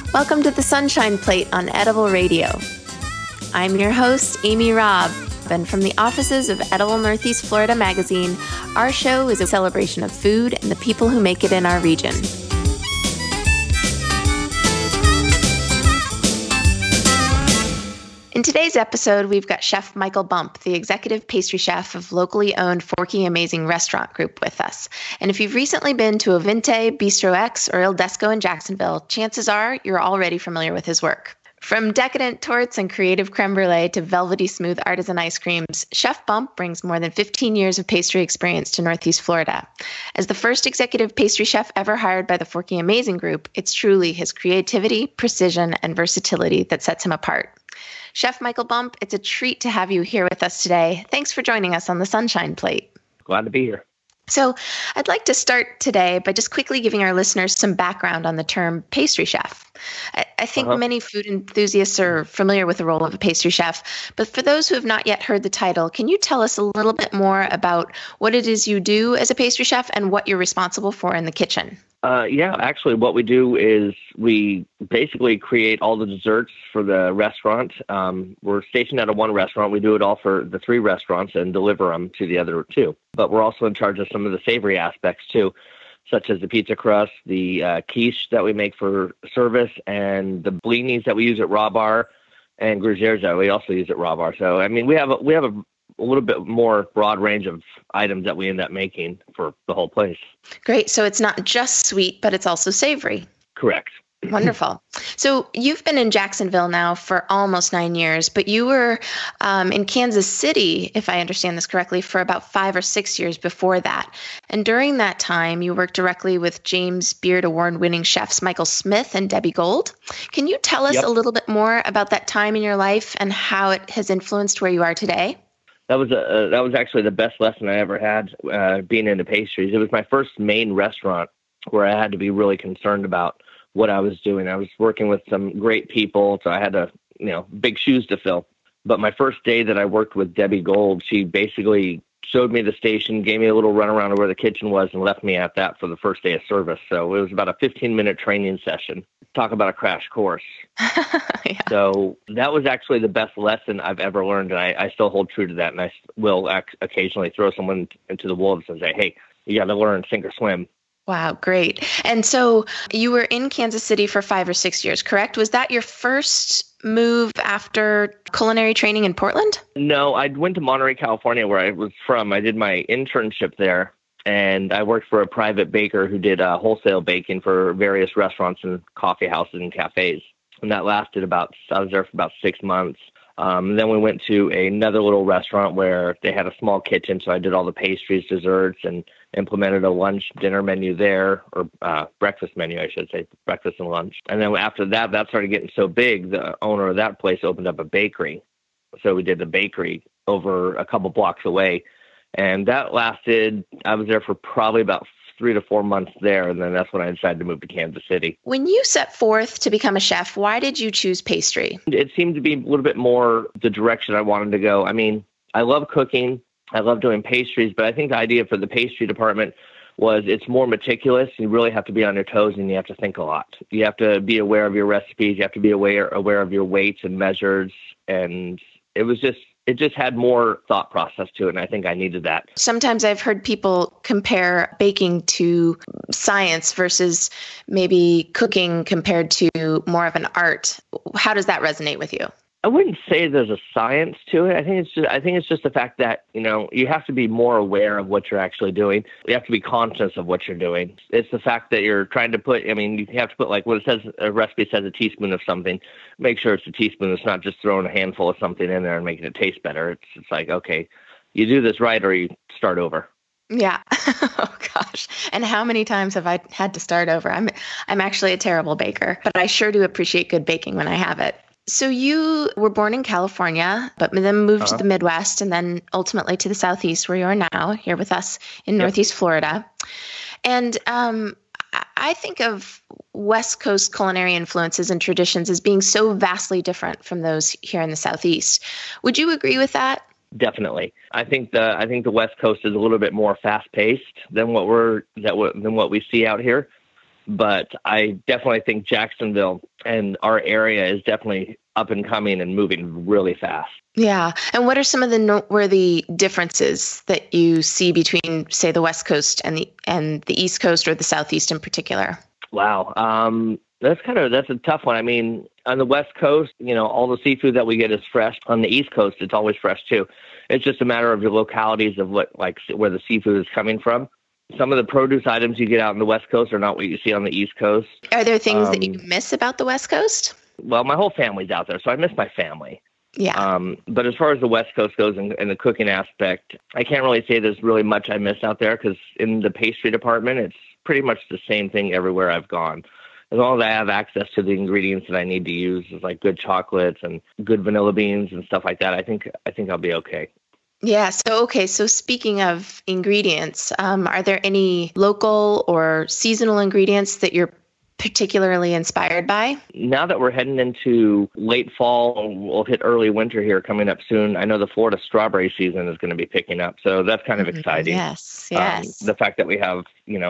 Welcome to the Sunshine Plate on Edible Radio. I'm your host, Amy Robb, and from the offices of Edible Northeast Florida magazine, our show is a celebration of food and the people who make it in our region. In today's episode, we've got Chef Michael Bump, the executive pastry chef of locally owned Forky Amazing Restaurant Group, with us. And if you've recently been to Ovinte, Bistro X, or Il Desco in Jacksonville, chances are you're already familiar with his work. From decadent torts and creative creme brulee to velvety smooth artisan ice creams, Chef Bump brings more than 15 years of pastry experience to Northeast Florida. As the first executive pastry chef ever hired by the Forky Amazing Group, it's truly his creativity, precision, and versatility that sets him apart. Chef Michael Bump, it's a treat to have you here with us today. Thanks for joining us on the Sunshine Plate. Glad to be here. So I'd like to start today by just quickly giving our listeners some background on the term pastry chef. I think many food enthusiasts are familiar with the role of a pastry chef, but for those who have not yet heard the title, can you tell us a little bit more about what it is you do as a pastry chef and what you're responsible for in the kitchen? Actually, what we do is we basically create all the desserts for the restaurant. We're stationed out of one restaurant. We do it all for the three restaurants and deliver them to the other two. But we're also in charge of some of the savory aspects too, such as the pizza crust, the quiche that we make for service, and the blinis that we use at Raw Bar, and gruyères that we also use at Raw Bar. So, I mean, we have a little bit more broad range of items that we end up making for the whole place. Great. So it's not just sweet, but it's also savory. Correct. Wonderful. So you've been in Jacksonville now for almost 9 years, but you were in Kansas City, if I understand this correctly, for about 5 or 6 years before that. And during that time, you worked directly with James Beard Award-winning chefs Michael Smith and Debbie Gold. Can you tell us a little bit more about that time in your life and how it has influenced where you are today? That was actually the best lesson I ever had being into pastries. It was my first main restaurant where I had to be really concerned about what I was doing. I was working with some great people, so I had to, big shoes to fill. But my first day that I worked with Debbie Gold, she basically showed me the station, gave me a little runaround of where the kitchen was, and left me at that for the first day of service. So it was about a 15-minute training session. Talk about a crash course. Yeah. So that was actually the best lesson I've ever learned, and I still hold true to that. And I will occasionally throw someone into the wolves and say, hey, you got to learn, sink or swim. Wow, great. And so you were in Kansas City for 5 or 6 years, correct? Was that your first move after culinary training in Portland? No, I went to Monterey, California, where I was from. I did my internship there, and I worked for a private baker who did wholesale baking for various restaurants and coffee houses and cafes. And that lasted I was there for about 6 months. Then we went to another little restaurant where they had a small kitchen, so I did all the pastries, desserts, and implemented a lunch dinner menu there, or breakfast menu, I should say, breakfast and lunch. And then after that started getting so big, the owner of that place opened up a bakery. So we did the bakery over a couple blocks away. And that lasted, I was there for probably about 3 to 4 months there, and then that's when I decided to move to Kansas City. When you set forth to become a chef, why did you choose pastry? It seemed to be a little bit more the direction I wanted to go. I mean, I love cooking. I love doing pastries, but I think the idea for the pastry department was it's more meticulous. You really have to be on your toes, and you have to think a lot. You have to be aware of your recipes. You have to be aware of your weights and measures, and it just had more thought process to it, and I think I needed that. Sometimes I've heard people compare baking to science versus maybe cooking compared to more of an art. How does that resonate with you? I wouldn't say there's a science to it. I think it's just the fact that, you have to be more aware of what you're actually doing. You have to be conscious of what you're doing. It's the fact that you're trying to put, you have to put, like, what it says, a recipe says a teaspoon of something. Make sure it's a teaspoon. It's not just throwing a handful of something in there and making it taste better. It's like, okay, you do this right or you start over. Yeah. Oh gosh. And how many times have I had to start over? I'm actually a terrible baker, but I sure do appreciate good baking when I have it. So you were born in California, but then moved to the Midwest and then ultimately to the Southeast, where you are now, here with us in Northeast Florida. And I think of West Coast culinary influences and traditions as being so vastly different from those here in the Southeast. Would you agree with that? Definitely. I think the West Coast is a little bit more fast-paced than what we see out here. but I definitely think Jacksonville and our area is definitely up and coming and moving really fast. Yeah. And what are some of the noteworthy differences that you see between, say, the West Coast and the East Coast, or the Southeast in particular? Wow. That's a tough one. I mean, on the West Coast, all the seafood that we get is fresh. On the East Coast, it's always fresh too. It's just a matter of your localities of where the seafood is coming from. Some of the produce items you get out on the West Coast are not what you see on the East Coast. Are there things that you miss about the West Coast? Well, my whole family's out there, so I miss my family. Yeah. But as far as the West Coast goes in the cooking aspect, I can't really say there's really much I miss out there, because in the pastry department, it's pretty much the same thing everywhere I've gone. As long as I have access to the ingredients that I need to use, like good chocolates and good vanilla beans and stuff like that, I think I'll be okay. Yeah. So speaking of ingredients, are there any local or seasonal ingredients that you're particularly inspired by? Now that we're heading into late fall, we'll hit early winter here coming up soon. I know the Florida strawberry season is going to be picking up, so that's kind of exciting. Yes. The fact that we have,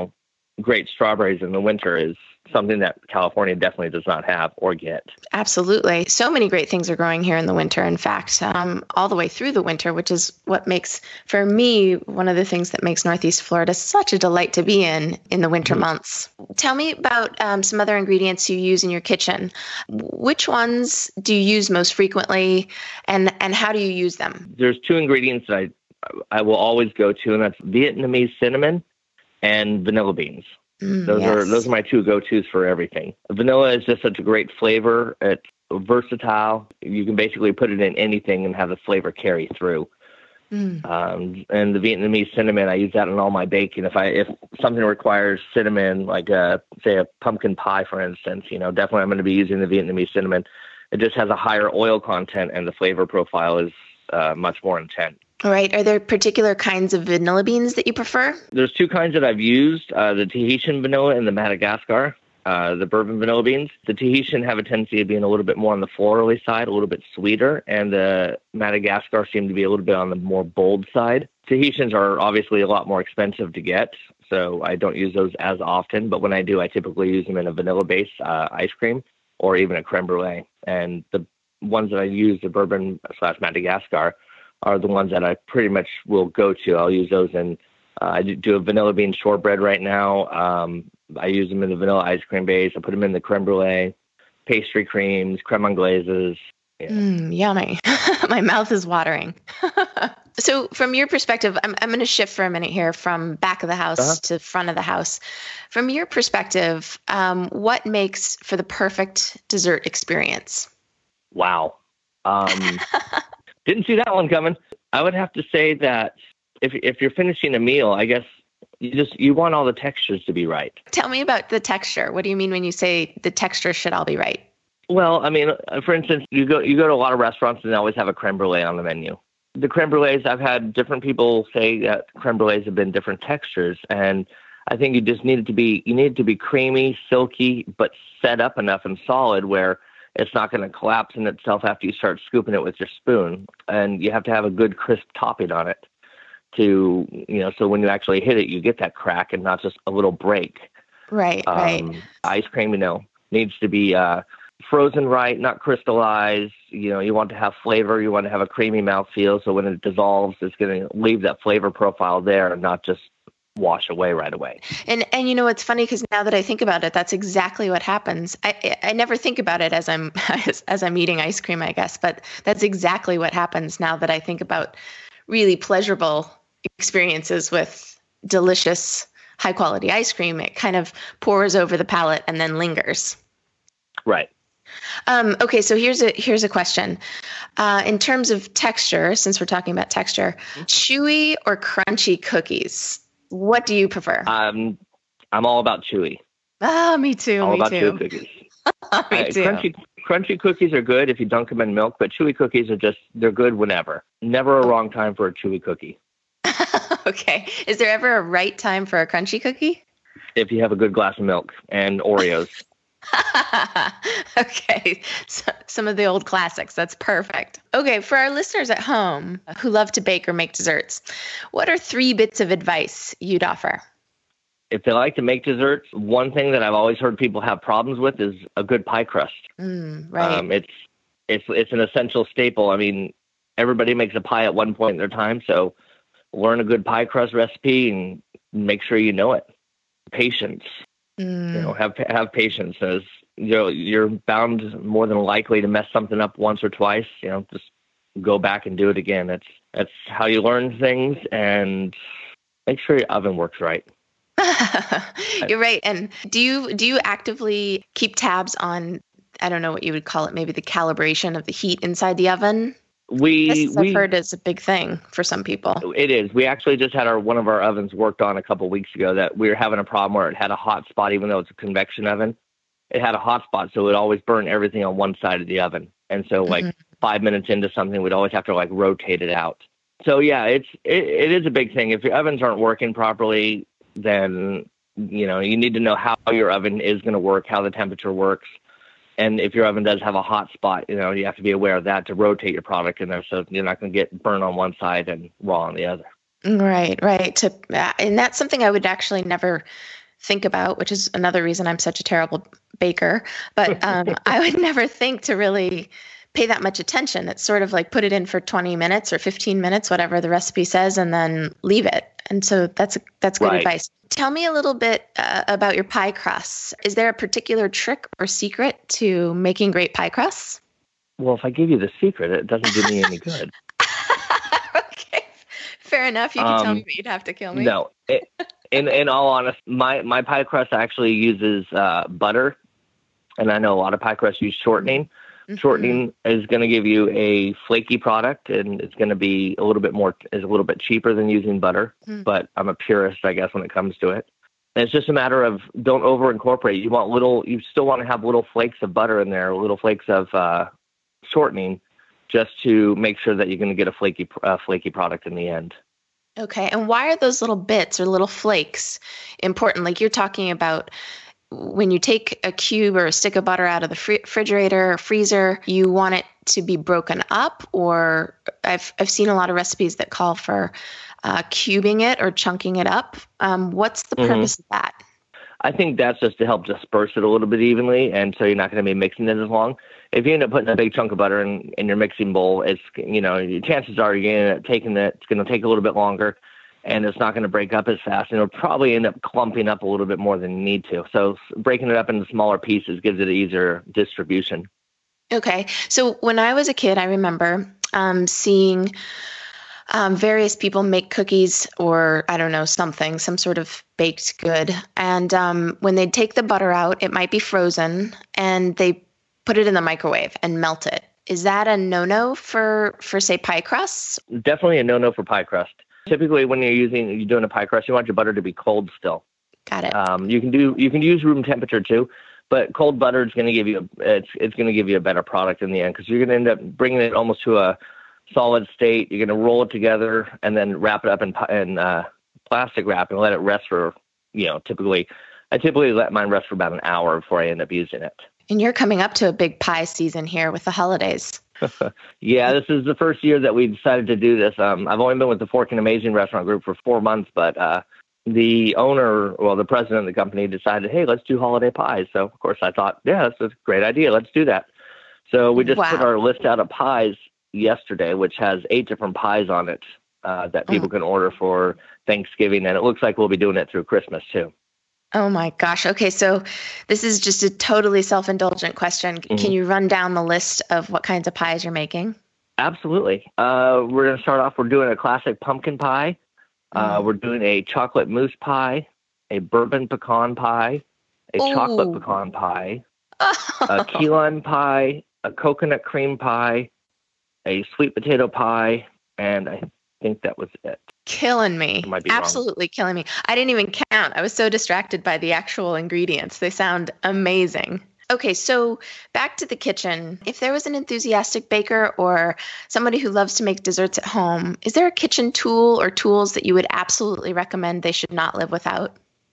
great strawberries in the winter is something that California definitely does not have or get. Absolutely. So many great things are growing here in the winter. In fact, all the way through the winter, which is what makes, for me, one of the things that makes Northeast Florida such a delight to be in the winter months. Tell me about some other ingredients you use in your kitchen. Which ones do you use most frequently, and how do you use them? There's two ingredients that I will always go to, and that's Vietnamese cinnamon and vanilla beans. Those are my two go-tos for everything. Vanilla is just such a great flavor. It's versatile. You can basically put it in anything and have the flavor carry through. And the Vietnamese cinnamon, I use that in all my baking. If something requires cinnamon, like say a pumpkin pie, for instance, definitely I'm going to be using the Vietnamese cinnamon. It just has a higher oil content, and the flavor profile is much more intense. All right. Are there particular kinds of vanilla beans that you prefer? There's two kinds that I've used, the Tahitian vanilla and the Madagascar, the bourbon vanilla beans. The Tahitian have a tendency of being a little bit more on the florally side, a little bit sweeter, and the Madagascar seem to be a little bit on the more bold side. Tahitians are obviously a lot more expensive to get, so I don't use those as often, but when I do, I typically use them in a vanilla-based ice cream or even a creme brulee. And the ones that I use, the bourbon/Madagascar, are the ones that I pretty much will go to. I'll use those in, I do a vanilla bean shortbread right now. I use them in the vanilla ice cream base. I put them in the creme brulee, pastry creams, creme anglaises. Yeah. Yummy. My mouth is watering. So from your perspective, I'm going to shift for a minute here from back of the house to front of the house. From your perspective, what makes for the perfect dessert experience? Wow. Didn't see that one coming. I would have to say that if you're finishing a meal, I guess you want all the textures to be right. Tell me about the texture. What do you mean when you say the texture should all be right? Well, I mean, for instance, you go to a lot of restaurants and they always have a creme brulee on the menu. The creme brulees, I've had different people say that creme brulees have been different textures, and I think you need it to be creamy, silky, but set up enough and solid where it's not going to collapse in itself after you start scooping it with your spoon. And you have to have a good crisp topping on it to, so when you actually hit it, you get that crack and not just a little break. Right. Ice cream, needs to be frozen right, not crystallized. You want to have flavor. You want to have a creamy mouthfeel. So when it dissolves, it's going to leave that flavor profile there and not just wash away right away. And it's funny because now that I think about it, that's exactly what happens. I never think about it as I'm eating ice cream, I guess, but that's exactly what happens now that I think about really pleasurable experiences with delicious, high quality ice cream. It kind of pours over the palate and then lingers. Right. Okay, so here's a question. In terms of texture, since we're talking about texture, chewy or crunchy cookies? What do you prefer? I'm all about chewy. Me too. All about chewy cookies. Me too. Crunchy cookies are good if you dunk them in milk, but chewy cookies they're good whenever. Never a wrong time for a chewy cookie. Okay. Is there ever a right time for a crunchy cookie? If you have a good glass of milk and Oreos. Okay. So, some of the old classics. That's perfect. Okay. For our listeners at home who love to bake or make desserts, what are 3 bits of advice you'd offer? if they like to make desserts, one thing that I've always heard people have problems with is a good pie crust. Right. It's an essential staple. I mean, everybody makes a pie at one point in their time, so learn a good pie crust recipe and make sure you know it. Patience. Have patience. As you're bound more than likely to mess something up once or twice. Just go back and do it again. That's how you learn things, and make sure your oven works right. You're right. And do you actively keep tabs on, I don't know what you would call it, maybe the calibration of the heat inside the oven? I've heard is a big thing for some people. It is. We actually just had one of our ovens worked on a couple of weeks ago that we were having a problem where it had a hot spot, even though it's a convection oven. It had a hot spot, so it would always burn everything on one side of the oven. And so 5 minutes into something, we'd always have to rotate it out. So yeah, it is a big thing. If your ovens aren't working properly, then you need to know how your oven is going to work, how the temperature works. And if your oven does have a hot spot, you have to be aware of that to rotate your product in there so you're not going to get burned on one side and raw on the other. Right. And that's something I would actually never think about, which is another reason I'm such a terrible baker. But I would never think to really pay that much attention. It's sort of like put it in for 20 minutes or 15 minutes, whatever the recipe says, and then leave it. And so that's good advice. Tell me a little bit about your pie crusts. Is there a particular trick or secret to making great pie crusts? Well, if I give you the secret, it doesn't do me any good. Okay, fair enough. You can tell me, but you'd have to kill me. No, in all honesty, my pie crust actually uses butter, and I know a lot of pie crusts use shortening. Mm-hmm. Shortening is going to give you a flaky product, and it's going to be a little bit cheaper than using butter. Mm. But I'm a purist, I guess, when it comes to it. And it's just a matter of don't over incorporate. You still want to have little flakes of butter in there, little flakes of shortening, just to make sure that you're going to get a flaky product in the end. Okay, and why are those little bits or little flakes important? Like you're talking about, when you take a cube or a stick of butter out of the refrigerator or freezer, you want it to be broken up, or I've seen a lot of recipes that call for cubing it or chunking it up. What's the purpose of that? I think that's just to help disperse it a little bit evenly, and so you're not going to be mixing it as long. If you end up putting a big chunk of butter in your mixing bowl, it's chances are you're going to end up taking it. It's going to take a little bit longer, and it's not going to break up as fast, and it'll probably end up clumping up a little bit more than you need to. So breaking it up into smaller pieces gives it an easier distribution. Okay. So when I was a kid, I remember seeing various people make cookies or, I don't know, some sort of baked good. And when they'd take the butter out, it might be frozen, and they put it in the microwave and melt it. Is that a no-no for say, pie crusts? Definitely a no-no for pie crust. Typically, when you're doing a pie crust, you want your butter to be cold still. Got it. You can use room temperature too, but cold butter is going to give you a better product in the end, because you're going to end up bringing it almost to a solid state. You're going to roll it together and then wrap it up in plastic wrap and let it rest for I typically let mine rest for about an hour before I end up using it. And you're coming up to a big pie season here with the holidays. Yeah, this is the first year that we decided to do this. I've only been with the Forking Amazing Restaurant Group for 4 months, but the president of the company decided, hey, let's do holiday pies. So, of course, I thought, yeah, that's a great idea. Let's do that. So we just put our list out of pies yesterday, which has 8 different pies on it that people can order for Thanksgiving, and it looks like we'll be doing it through Christmas, too. Oh my gosh. Okay. So this is just a totally self-indulgent question. Mm-hmm. Can you run down the list of what kinds of pies you're making? Absolutely. We're going to start off. We're doing a classic pumpkin pie. We're doing a chocolate mousse pie, a bourbon pecan pie, a chocolate pecan pie, a key lime pie, a coconut cream pie, a sweet potato pie, and I think that was it. Killing me. Absolutely killing me. I didn't even count. I was so distracted by the actual ingredients. They sound amazing. Okay, so back to the kitchen. If there was an enthusiastic baker or somebody who loves to make desserts at home, is there a kitchen tool or tools that you would absolutely recommend they should not live without?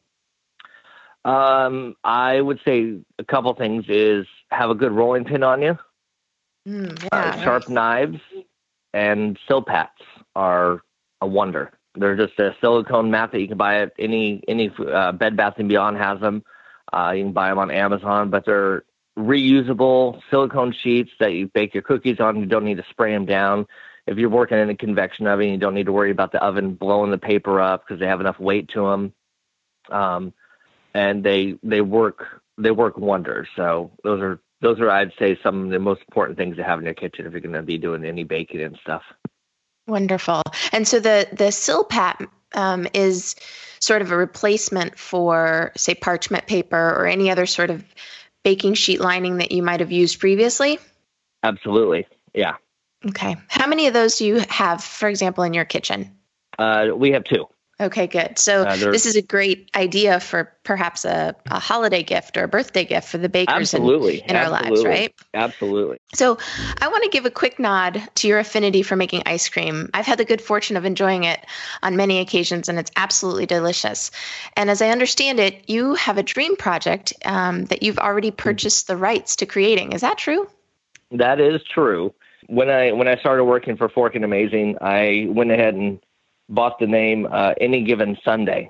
I would say a couple things is have a good rolling pin on you. Sharp knives and Silpats are a wonder. They're just a silicone mat that you can buy at any Bed Bath & Beyond has them. You can buy them on Amazon, but they're reusable silicone sheets that you bake your cookies on. You don't need to spray them down. If you're working in a convection oven, you don't need to worry about the oven blowing the paper up because they have enough weight to them. And they work wonders. So those are I'd say some of the most important things to have in your kitchen if you're going to be doing any baking and stuff. Wonderful. And so the Silpat is sort of a replacement for, say, parchment paper or any other sort of baking sheet lining that you might have used previously? Absolutely. Yeah. Okay. How many of those do you have, for example, in your kitchen? We have 2. Okay, good. So this is a great idea for perhaps a holiday gift or a birthday gift for the bakers in our lives, right? Absolutely. So I want to give a quick nod to your affinity for making ice cream. I've had the good fortune of enjoying it on many occasions, and it's absolutely delicious. And as I understand it, you have a dream project that you've already purchased the rights to creating. Is that true? That is true. When I started working for Forking Amazing, I went ahead and bought the name Any Given Sunday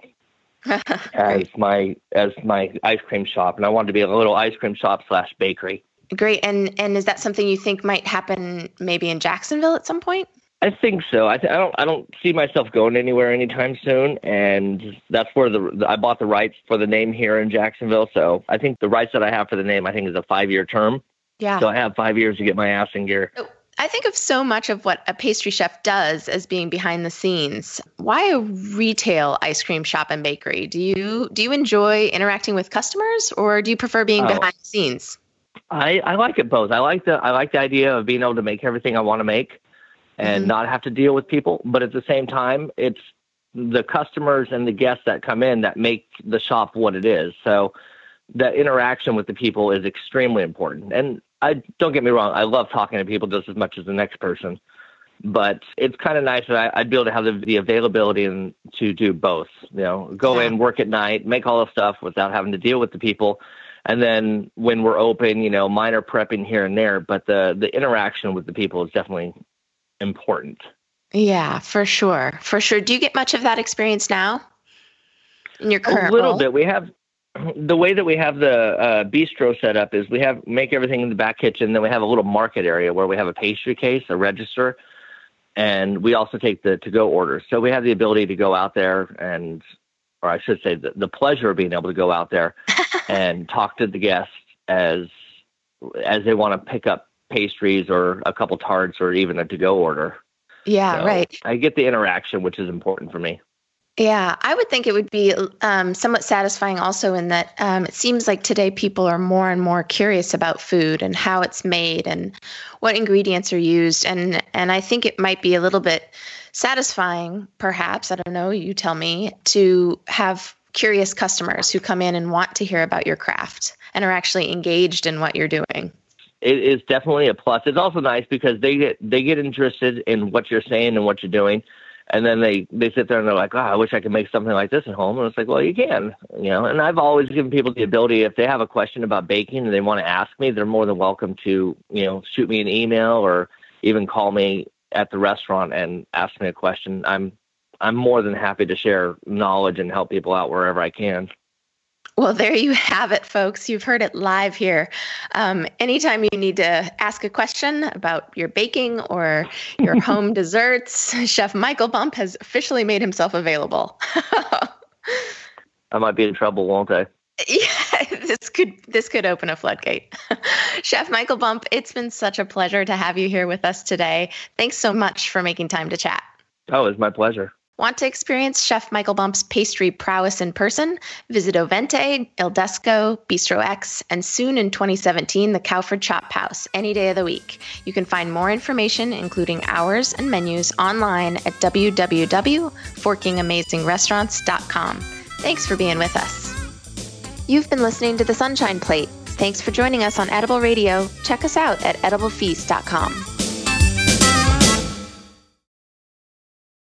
as my ice cream shop, and I wanted to be a little ice cream shop / bakery. Great, and is that something you think might happen maybe in Jacksonville at some point? I think so. I don't see myself going anywhere anytime soon, and that's where I bought the rights for the name here in Jacksonville. So I think the rights that I have for the name, I think, is a 5-year term. Yeah. So I have 5 years to get my ass in gear. I think of so much of what a pastry chef does as being behind the scenes. Why a retail ice cream shop and bakery? Do you enjoy interacting with customers, or do you prefer being behind the scenes? I like it both. I like the idea of being able to make everything I want to make and not have to deal with people. But at the same time, it's the customers and the guests that come in that make the shop what it is. So the interaction with the people is extremely important. And don't get me wrong, I love talking to people just as much as the next person, but it's kind of nice that I'd be able to have the availability and to do both, go in, work at night, make all the stuff without having to deal with the people. And then when we're open, minor prepping here and there, but the interaction with the people is definitely important. Yeah, for sure. For sure. Do you get much of that experience now in your current role? A little bit. We have, the way that we have the bistro set up is we make everything in the back kitchen. Then we have a little market area where we have a pastry case, a register, and we also take the to-go orders. So we have the ability to go out there or I should say the pleasure of being able to go out there and talk to the guests as they want to pick up pastries or a couple tarts or even a to-go order. Yeah, so right. I get the interaction, which is important for me. Yeah, I would think it would be somewhat satisfying also in that it seems like today people are more and more curious about food and how it's made and what ingredients are used. And I think it might be a little bit satisfying, perhaps, I don't know, you tell me, to have curious customers who come in and want to hear about your craft and are actually engaged in what you're doing. It is definitely a plus. It's also nice because they get interested in what you're saying and what you're doing. And then they sit there and they're like, I wish I could make something like this at home. And it's like, well, you can, and I've always given people the ability, if they have a question about baking and they want to ask me, they're more than welcome to, shoot me an email or even call me at the restaurant and ask me a question. I'm more than happy to share knowledge and help people out wherever I can. Well, there you have it, folks. You've heard it live here. Anytime you need to ask a question about your baking or your home desserts, Chef Michael Bump has officially made himself available. I might be in trouble, won't I? Yeah, this could open a floodgate. Chef Michael Bump, it's been such a pleasure to have you here with us today. Thanks so much for making time to chat. Oh, it's my pleasure. Want to experience Chef Michael Bump's pastry prowess in person? Visit Ovente, Il Desco, Bistro X, and soon in 2017, the Cowford Chop House, any day of the week. You can find more information, including hours and menus, online at www.forkingamazing.restaurants.com. Thanks for being with us. You've been listening to The Sunshine Plate. Thanks for joining us on Edible Radio. Check us out at ediblefeast.com.